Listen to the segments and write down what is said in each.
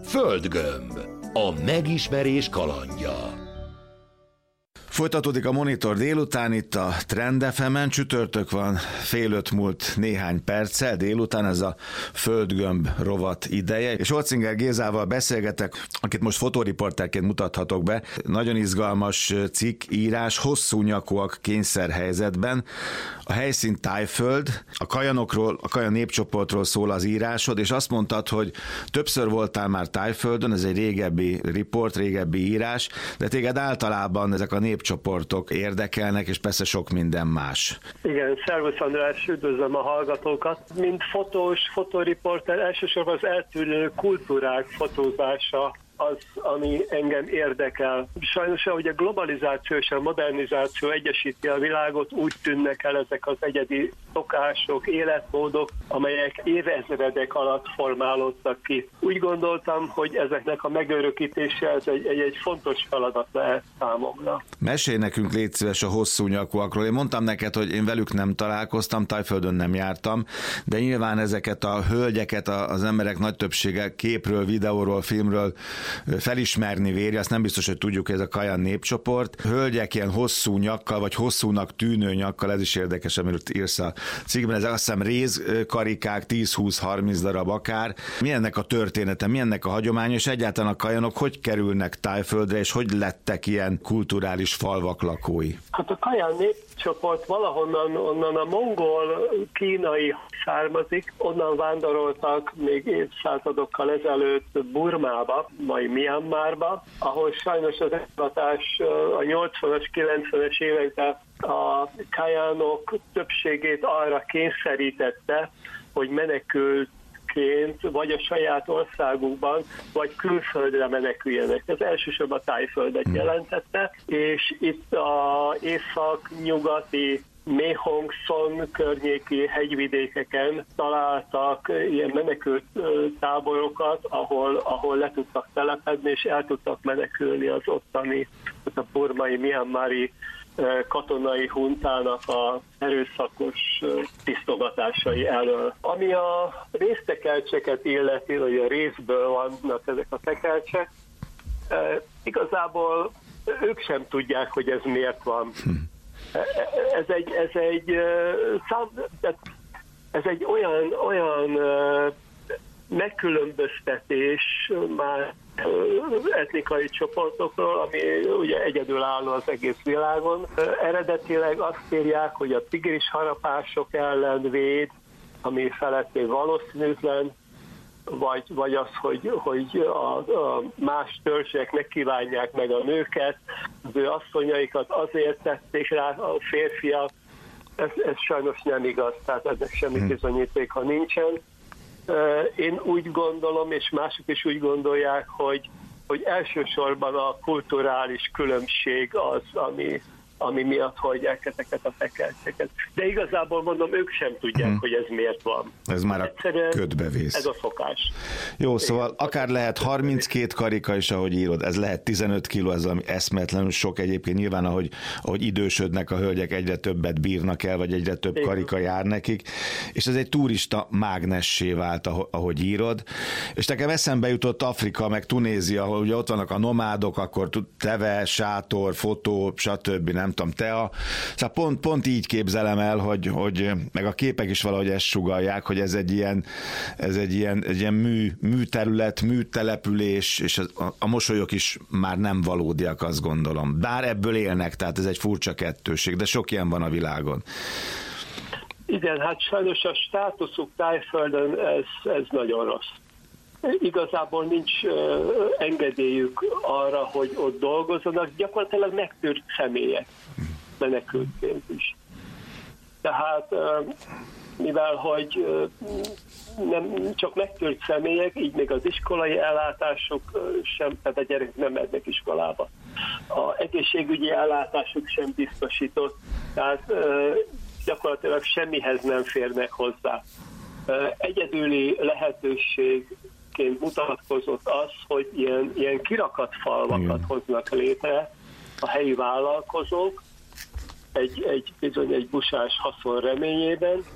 Földgömb. A megismerés kalandja. Folytatódik a Monitor délután itt a Trend FM-en, csütörtök van, 4:30 múlt néhány perccel délután, ez a Földgömb rovat ideje, és Holcinger Gézával beszélgetek, akit most fotóriporterként mutathatok be. Nagyon izgalmas cikk, írás, hosszú nyakúak kényszerhelyzetben. A helyszín Thaiföld, a kajanokról, a kajan népcsoportról szól az írásod, és azt mondtad, hogy többször voltál már Thaiföldön, ez egy régebbi riport, régebbi írás, de téged általában ezek a népcsoportok érdekelnek, és persze sok minden más. Igen, szervusz András, üdvözlöm a hallgatókat. Mint fotóriporter, elsősorban az eltűnő kultúrák fotózása az, ami engem érdekel. Sajnos, ahogy a globalizáció és a modernizáció egyesíti a világot, úgy tűnnek el ezek az egyedi szokások, életmódok, amelyek évezredek alatt formálódtak ki. Úgy gondoltam, hogy ezeknek a megörökítése ez egy fontos feladat lehet számomra. Mesélj nekünk, légy szíves, a hosszú nyakúakról. Én mondtam neked, hogy én velük nem találkoztam, Thaiföldön nem jártam, de nyilván ezeket a hölgyeket az emberek nagy többsége képről, videóról, filmről felismerni véri, azt nem biztos, hogy tudjuk, hogy ez a kajan népcsoport. Hölgyek ilyen hosszú nyakkal, vagy hosszúnak tűnő nyakkal, ez is érdekes, amiről írsz a cikkben, ezek azt hiszem rézkarikák, 10-20-30 darab akár. Mi ennek a története, mi ennek a hagyománya, és egyáltalán a kajanok hogy kerülnek Thaiföldre, és hogy lettek ilyen kulturális falvak lakói? Hát a kajan népcsoport valahonnan onnan a mongol, kínai származik, onnan vándoroltak még évszázadokkal ezelőtt Burmába, mai Myanmarba, ahol sajnos az eksploatás a 80-as, 90-es években a kajánok többségét arra kényszerítette, hogy menekültként vagy a saját országukban, vagy külföldre meneküljenek. Ez elsősorban Thaiföldet jelentette, és itt az észak-nyugati Mehongson környéki hegyvidékeken találtak ilyen menekült táborokat, ahol le tudtak telepedni, és el tudtak menekülni az ottani, a burmai, myanmari katonai huntának a erőszakos tisztogatásai elől. Ami a résztekercseket illeti, hogy a részből vannak ezek a tekercsek, igazából ők sem tudják, hogy ez miért van. Ez egy olyan megkülönböztetés már etnikai csoportokról, ami ugye egyedülálló az egész világon. Eredetileg azt írják, hogy a tigris harapások ellen véd, ami feletté valószínűtlen, vagy az, hogy a más törzsek ne kívánják meg a nőket, az ő asszonyaikat azért tették rá a férfiak. Ez sajnos nem igaz, tehát ennek semmi bizonyítéka nincsen. Én úgy gondolom, és mások is úgy gondolják, hogy elsősorban a kulturális különbség az, ami miatt hagyják ezeket a tekercseket. De igazából mondom, ők sem tudják, hogy ez miért van. Ez már a ködbe vész. Ez a szokás. Jó, szóval akár lehet 32 karika is, ahogy írod, ez lehet 15 kiló, ez ami eszméletlenül sok egyébként. Nyilván, ahogy idősödnek a hölgyek, egyre többet bírnak el, vagy egyre több karika jár nekik, és ez egy turista mágnessé vált, ahogy írod. És nekem eszembe jutott Afrika, meg Tunézia, ahol ugye ott vannak a nomádok, akkor teve, sátor, fotó, stb. Nem tudom, tea. Szóval pont így képzelem el, hogy meg a képek is valahogy ezt sugallják, hogy ez egy ilyen műterület, műtelepülés, és a mosolyok is már nem valódiak, azt gondolom. Bár ebből élnek, tehát ez egy furcsa kettőség, de sok ilyen van a világon. Igen, hát sajnos a státuszuk Thaiföldön ez nagyon rossz. Igazából nincs engedélyük arra, hogy ott dolgozzanak, gyakorlatilag megtűrt személyek menekültként is. Tehát mivel, hogy nem csak megtűrt személyek, így még az iskolai ellátások sem, tehát a gyerek nem mennek iskolába. A egészségügyi ellátásuk sem biztosított, tehát gyakorlatilag semmihez nem férnek hozzá. Egyedüli lehetőségként mutatkozott az, hogy ilyen kirakat falvakat hoznak létre a helyi vállalkozók, egy busás haszon reményében,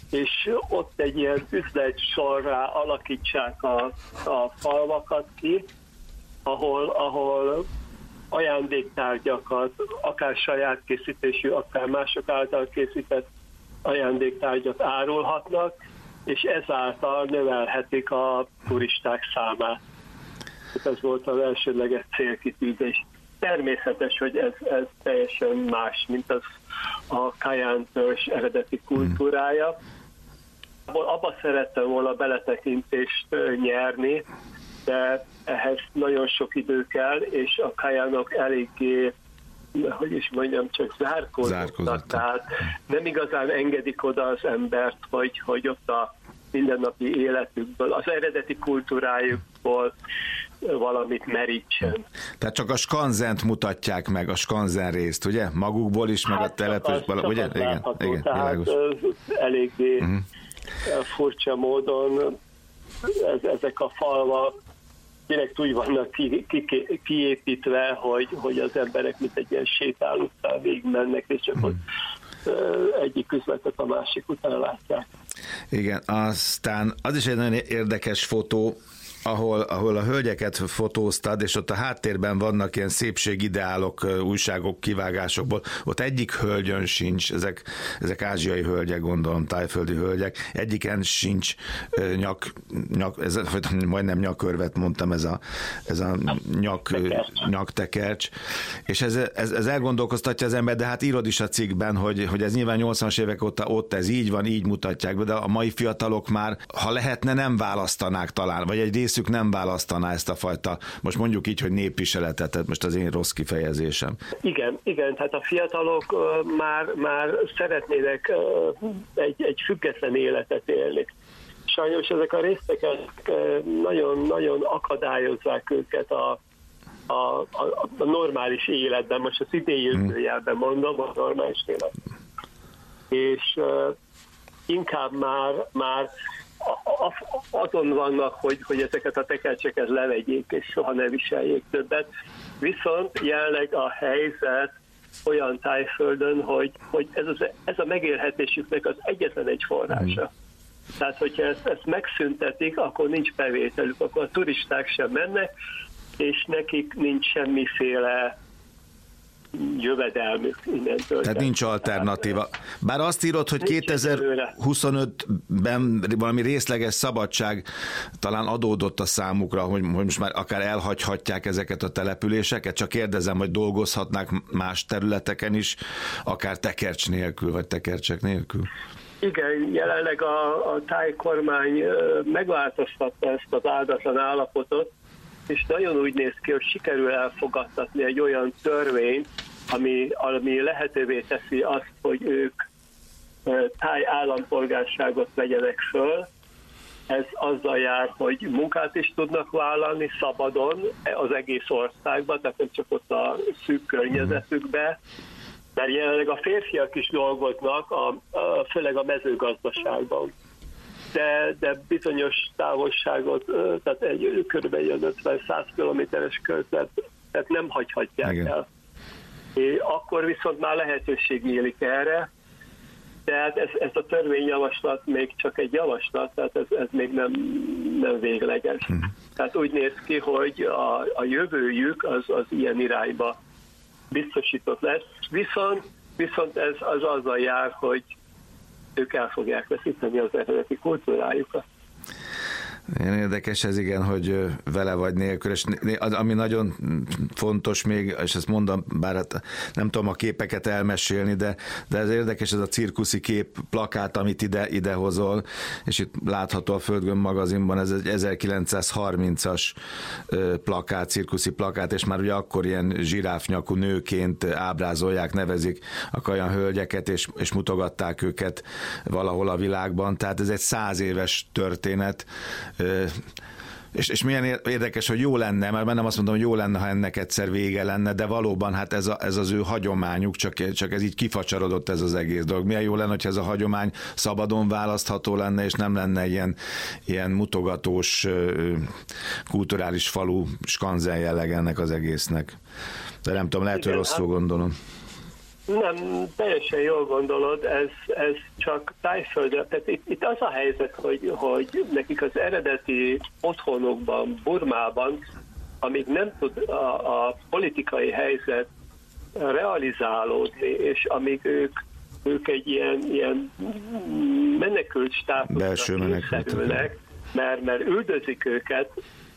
és ott egy ilyen üzletsorrá alakítsák a falvakat ki, ahol ajándéktárgyakat, akár saját készítésű, akár mások által készített ajándéktárgyak árulhatnak, és ezáltal növelhetik a turisták számát. Ez volt az elsődleges célkitűzés. Természetes, hogy ez teljesen más, mint az a Cayenne törzs eredeti kultúrája. Abba szerettem volna beletekintést nyerni, de ehhez nagyon sok idő kell, és a Cayenne-ok eléggé, hogy is mondjam, csak zárkózottak. Tehát nem igazán engedik oda az embert, hogy ott a mindennapi életükből, az eredeti kultúrájukból valamit merítsen. Tehát csak a skanzent mutatják meg, a skanzen részt, ugye? Magukból is, meg a településből, ugye? Igen, tehát eléggé furcsa módon ezek a falvak direkt úgy vannak kiépítve, hogy az emberek mint egy ilyen sétálóután végigmennek, és csak ott egyik üzletet a másik után látják. Igen, aztán az is egy nagyon érdekes fotó, ahol a hölgyeket fotóztad, és ott a háttérben vannak ilyen szépségideálok, újságok, kivágásokból. Ott egyik hölgyön sincs, ezek ázsiai hölgyek, gondolom, tájföldi hölgyek, egyiken sincs majdnem nyakörvet mondtam, ez a nyaktekercs. És ez elgondolkoztatja az ember, de hát írod is a cikkben, hogy ez nyilván 80-as évek óta ott ez így van, így mutatják be, de a mai fiatalok már, ha lehetne, nem választanák talán, vagy egy részük nem választaná ezt a fajta, most mondjuk így, hogy népviseletet, tehát most az én rossz kifejezésem. Igen, tehát a fiatalok már szeretnének egy független életet élni. Sajnos ezek a résztek nagyon akadályozzák őket a normális életben, most az idéjövőjelben mondom, a normális életben. És inkább már azon vannak, hogy ezeket a tekercseket levegyék, és soha ne viseljék többet. Viszont jelenleg a helyzet olyan Tájföldön, hogy ez a megélhetésüknek az egyetlen egy forrása. Tehát, hogyha ezt megszüntetik, akkor nincs bevételük, akkor a turisták sem mennek, és nekik nincs semmiféle jövedelmük innentől. Tehát nincs alternatíva. Bár azt írod, hogy 2025-ben valami részleges szabadság talán adódott a számukra, hogy most már akár elhagyhatják ezeket a településeket, csak kérdezem, hogy dolgozhatnák más területeken is, akár tekercs nélkül, vagy tekercsek nélkül. Igen, jelenleg a tájkormány megváltoztatta ezt az áldatlan állapotot, és nagyon úgy néz ki, hogy sikerül elfogadtatni egy olyan törvényt, ami lehetővé teszi azt, hogy ők táj állampolgárságot vegyenek föl. Ez azzal jár, hogy munkát is tudnak vállalni szabadon az egész országban, tehát nem csak ott a szűk környezetükben, mert jelenleg a férfiak is dolgoznak, főleg a mezőgazdaságban. De bizonyos távolságot, tehát körülbelül 50-100 kilométeres körzetet nem hagyhatják el. Akkor viszont már lehetőség nyílik erre, tehát ez a törvényjavaslat még csak egy javaslat, tehát ez még nem végleges. Tehát úgy néz ki, hogy a jövőjük az ilyen irányba biztosított lesz, viszont ez azzal jár, hogy ők el fogják veszíteni az eredeti kultúrájukat. Én érdekes ez, igen, hogy vele vagy nélkül, és ami nagyon fontos még, és ezt mondom, bár hát nem tudom a képeket elmesélni, de ez érdekes, ez a cirkuszi kép plakát, amit ide hozol, és itt látható a Földgömb magazinban, ez egy 1930-as plakát, cirkuszi plakát, és már ugye akkor ilyen zsiráfnyakú nőként ábrázolják, nevezik a Cayenne hölgyeket, és mutogatták őket valahol a világban, tehát ez egy 100 éves történet, és milyen érdekes, hogy jó lenne, mert nem azt mondom, hogy jó lenne, ha ennek egyszer vége lenne, de valóban hát ez az ő hagyományuk, csak ez így kifacsarodott ez az egész dolog. Milyen jó lenne, hogyha ez a hagyomány szabadon választható lenne, és nem lenne ilyen mutogatós kulturális falu skanzen jelleg ennek az egésznek. De nem tudom, lehet, hogy rosszul gondolom. Nem, teljesen jól gondolod, ez csak Tájföldre. Tehát itt az a helyzet, hogy nekik az eredeti otthonokban, Burmában, amíg nem tud a politikai helyzet realizálódni, és amíg ők egy ilyen menekült státuszra kényszerülnek, mert üldözik őket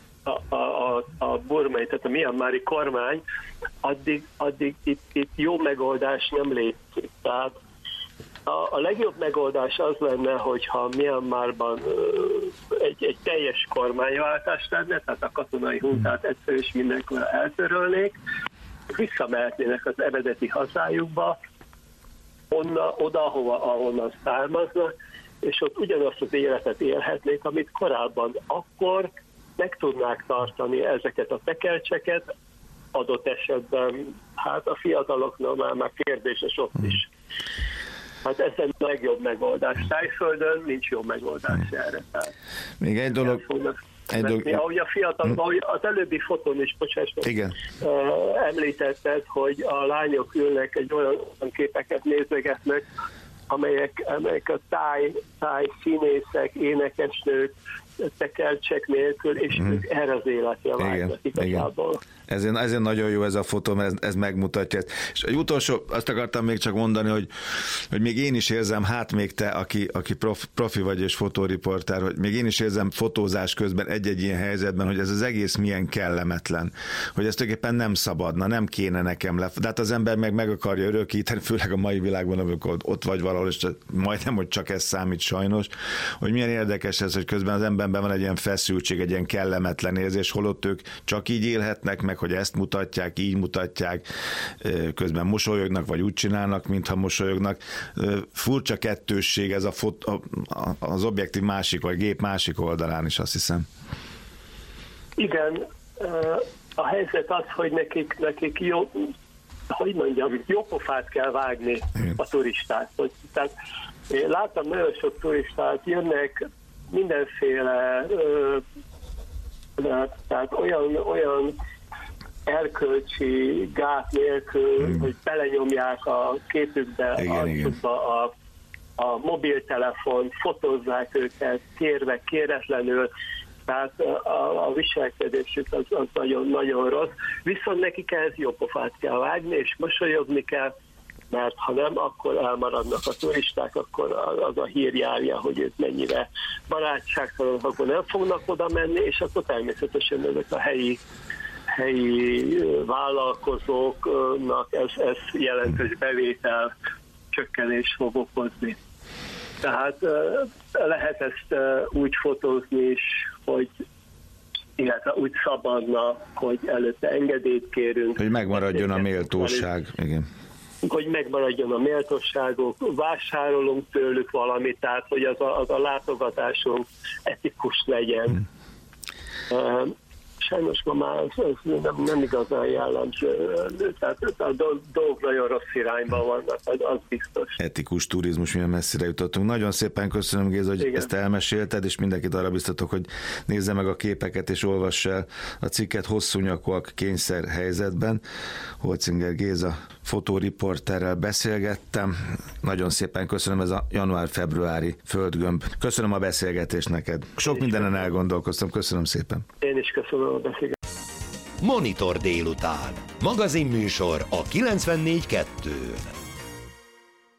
a burmai, tehát a mianmári kormány, addig itt jó megoldás nem létezik. Tehát a legjobb megoldás az lenne, hogyha Myanmarban egy teljes kormányváltás lenne, tehát a katonai huntát egyszer és mindenkor eltörölnék, visszamehetnének az eredeti hazájukba, oda, ahonnan származnak, és ott ugyanazt az életet élhetnék, amit korábban. Akkor meg tudnák tartani ezeket a tekercseket, adott esetben, hát a fiataloknál már kérdéses ott is. Hát ez a legjobb megoldás. Tájföldön nincs jó megoldás erre. Tehát még egy dolog. Ahogy a fiatal, ahogy az előbbi fotón is, említetted, hogy a lányok ülnek, egy olyan képeket nézegetnek, amelyek a táj színészek, énekesnők, tekercsek nélkül, és ők erre az életre vágynak igazából. Ezért nagyon jó ez a fotó, mert ez megmutatja ezt. És egy utolsó, azt akartam még csak mondani, hogy még én is érzem, hát még te, aki profi vagy és fotóriporter, hogy még én is érzem fotózás közben egy-egy ilyen helyzetben, hogy ez az egész milyen kellemetlen, hogy ezt tulajdonképpen nem szabadna, nem kéne nekem de hát az ember meg akarja örökíteni, főleg a mai világban, amikor ott vagy valahol, és majdnem, hogy csak ez számít sajnos, hogy milyen érdekes ez, hogy közben az emberben van egy ilyen feszültség, egy ilyen kellemetlen érzés, holott ők csak így élhetnek meg, hogy ezt mutatják, így mutatják, közben mosolyognak, vagy úgy csinálnak, mintha mosolyognak. Furcsa kettősség ez az objektív másik, vagy gép másik oldalán is, azt hiszem. Igen, a helyzet az, hogy nekik jó, hogy mondjam, jó pofát kell vágni a turistát. Tehát én láttam nagyon sok turistát, jönnek mindenféle, tehát olyan erkölcsi gát nélkül, hogy belenyomják a képükbe, a mobiltelefont, fotózzák őket, kérve, kéretlenül, tehát a viselkedésük az nagyon-nagyon rossz. Viszont nekik ehhez jó pofát kell vágni, és mosolyogni kell, mert ha nem, akkor elmaradnak a turisták, akkor az a hír járja, hogy ők mennyire barátságtalanok, akkor nem fognak oda menni, és akkor természetesen ezek a helyi vállalkozóknak ez jelentős bevétel csökkenés fog okozni. Tehát lehet ezt úgy fotózni is, illetve úgy szabadna, hogy előtte engedélyt kérünk. Hogy megmaradjon a méltóság. Igen. Hogy megmaradjon a méltóságok, vásárolunk tőlük valamit, tehát hogy az a látogatásunk etikus legyen. Sajnos ma már ez nem igazán jellemző, tehát a dolgok nagyon rossz irányban vannak, az biztos. Etikus turizmus, milyen messzire jutottunk. Nagyon szépen köszönöm, Géza, hogy ezt elmesélted, és mindenkit arra biztatok, hogy nézze meg a képeket, és olvass el a cikket Hosszú nyakúak kényszer helyzetben. Holcinger Géza fotóriporterrel beszélgettem. Nagyon szépen köszönöm, ez a január-februári földgömb. Köszönöm a beszélgetést neked. Sok mindenen elgondolkoztam, köszönöm szépen. Én is köszönöm a beszélgetést. Monitor délután. Magazinműsor a 94.2-n.